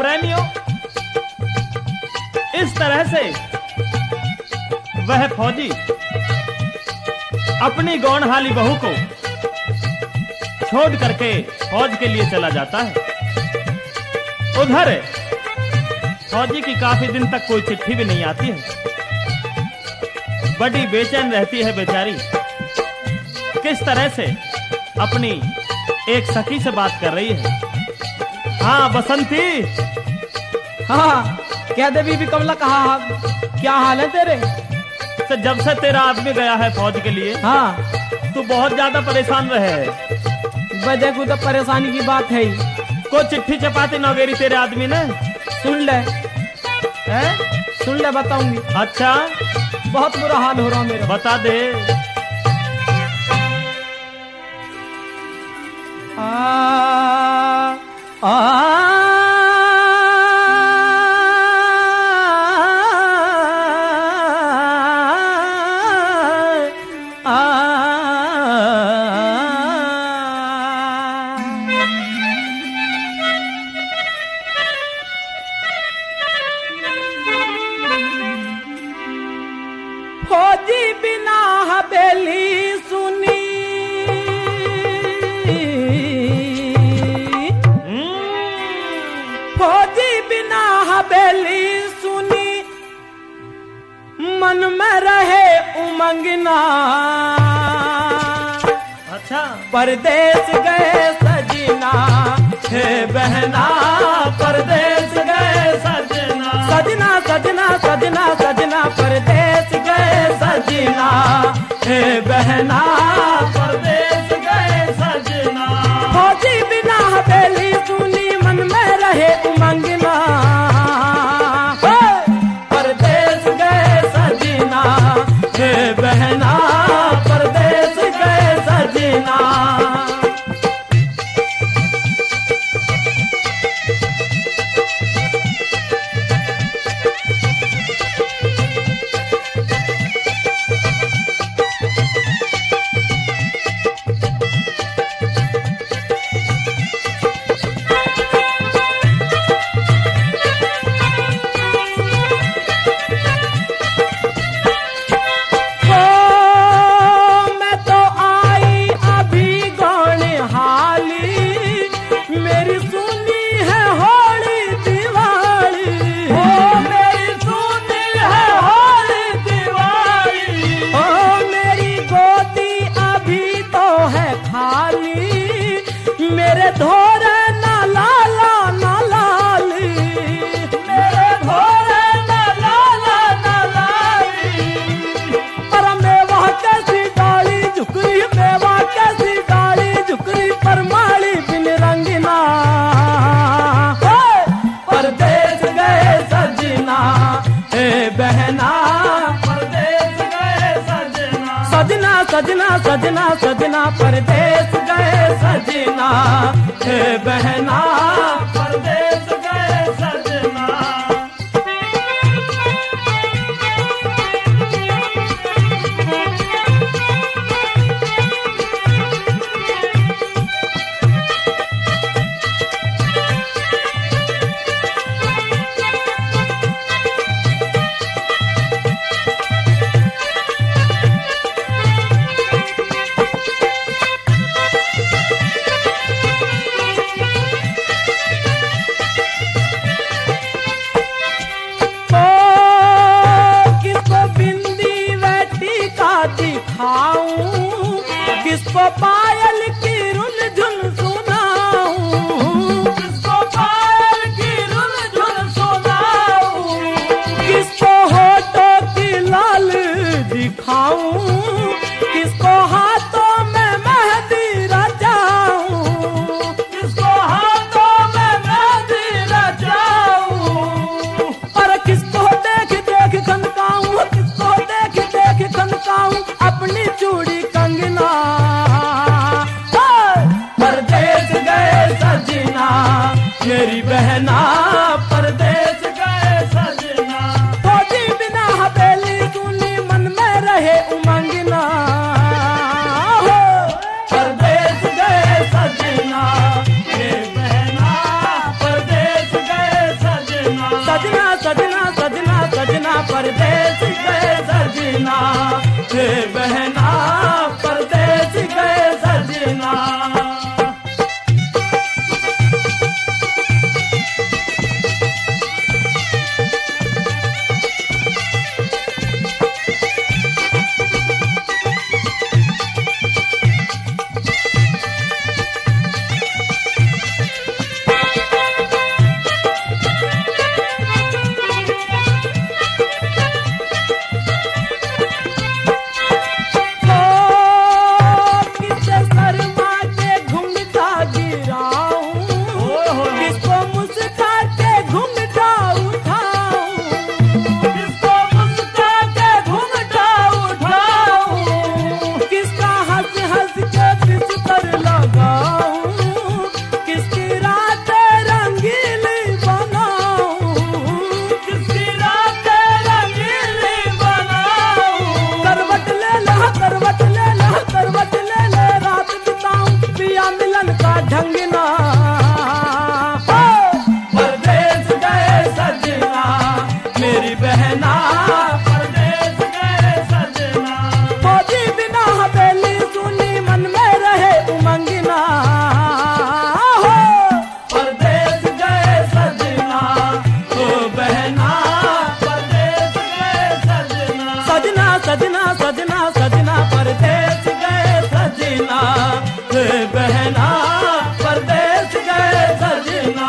पुरैनियों, इस तरह से वह फौजी अपनी गौनहाली बहू को छोड़ करके फौज के लिए चला जाता है। उधर फौजी की काफी दिन तक कोई चिट्ठी भी नहीं आती है। बड़ी बेचैन रहती है बेचारी। किस तरह से अपनी एक सखी से बात कर रही है। हाँ बसंती। हाँ क्या दे बीबी कमला, कहा क्या हाल है तेरे? तो जब से तेरा आदमी गया है फौज के लिए, हाँ तू बहुत ज्यादा परेशान रहे है। वजह को तो परेशानी की बात है ही। को चिट्ठी चपाती नौगेरी तेरे आदमी ने? सुन ले, सुन ले बताऊंगी। अच्छा बहुत बुरा हाल हो रहा मेरा। बता दे। फौजी बिना हवेली सुनी, फौजी बिना हवेली सुनी, मन में रहे उमंगना। अच्छा परदेश गए सजना, हे बहना परदेश गए सजना, सजना सजना सजना सजना परदेश गए सजना, हे बहना परदेश गए सजना। फौजी बिना हवेली सुनी, मन में रहे उमंगना। परदेश गए सजना, हे बहना परदेश गए सजना। मेरे धोरे ना लाला ना लाली, मेरे धोरे ना लाला ना लाली। पर मेवा कैसी डाली झुकरी, मेवा कैसी डाली झुकरी, पर माली बिन रंगना। परदेश गए सजना, हे बहना परदेश गए सजना, सजना सजना सजना सजना परदेश गए सजना, हे बहना परदेश गए सजना। किसको पायल की रुन झुन सुनाऊं, किसको पायल की रुन झुन सुनाऊं, किसको होठों की लाल दिखाऊं, किसको हाथों में मेहंदी रचाऊं, किसको हाथों में मेहंदी रचाऊं। और किसको देख देख खनकाऊं, किसको देख देख खनकाऊं अपनी चूड़ी कंगना। परदेश गए सजना, मेरी बहना परदेश गए सजना। फौजी बिना हवेली सुनी, मन में रहे उमंगना। परदेश गए सजना, मेरी बहना परदेश गए सजना। परदेस गए सजना, हे बहना परदेस गए सजना। सजना सजना सजना परदेस गए सजना, हे बहना परदेस गए सजना।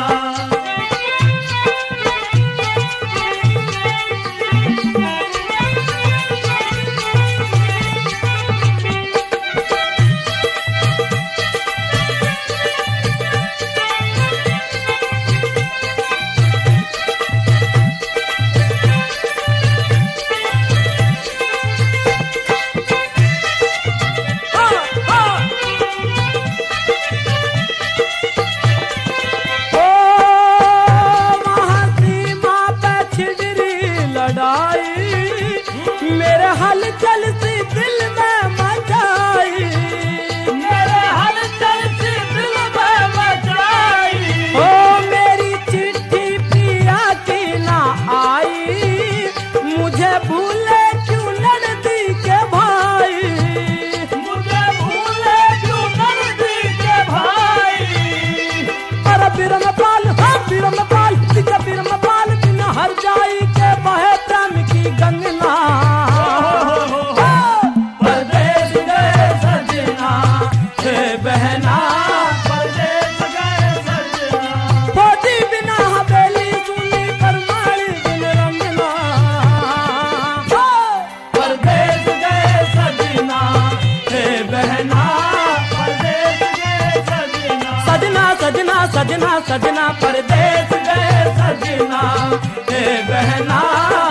मेरे हलचल सी दिल में मचाई, मेरे हलचल सी दिल में मचाई। ओ मेरी चिट्ठी पिया की ना आई, मुझे भूले क्यों नरदी के भाई, मुझे भूले क्यों नरदी के भाई। अरे बिरम पाल हाँ बिरम पाल बिजा बिरम पाल बिना हर जाई के बहे प्रेम की गंगना। परदेस गए सजना, हे बहना परदेस गए सजना। फौजी बिना हवेली सुनी करमाली बिन रंगना। परदेस गए सजना, हे बहना परदेस गए सजना। सजना सजना सजना सजना परदेस गए सजना, हे बहना